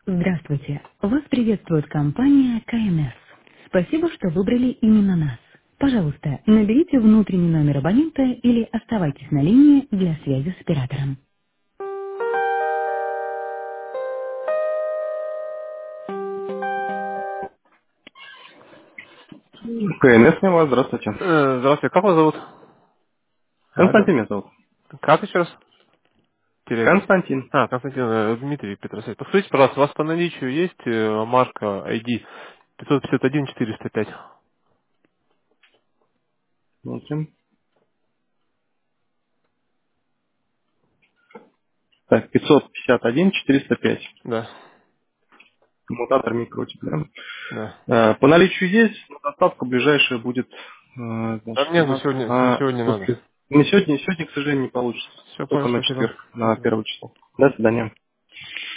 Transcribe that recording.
Здравствуйте. Вас приветствует компания КНС. Спасибо, что выбрали именно нас. Пожалуйста, наберите внутренний номер абонента или оставайтесь на линии для связи с оператором. КНС, не вас, здравствуйте. Здравствуйте, как вас зовут? Алло. Константин меня зовут. Как еще раз? Константин. Константин Дмитрий Петросович. Подскажите, пожалуйста, у вас по наличию есть марка ID 551-405? Смотрим. Так, 551-405. Да, Коммутатор микротик, да? да. По наличию есть, но доставка ближайшая будет, Да значит, у мне нас на на сегодня надо. после... Не сегодня, к сожалению, не получится. Все, Только понял, на спасибо. четверг, на Спасибо. первое число. До свидания.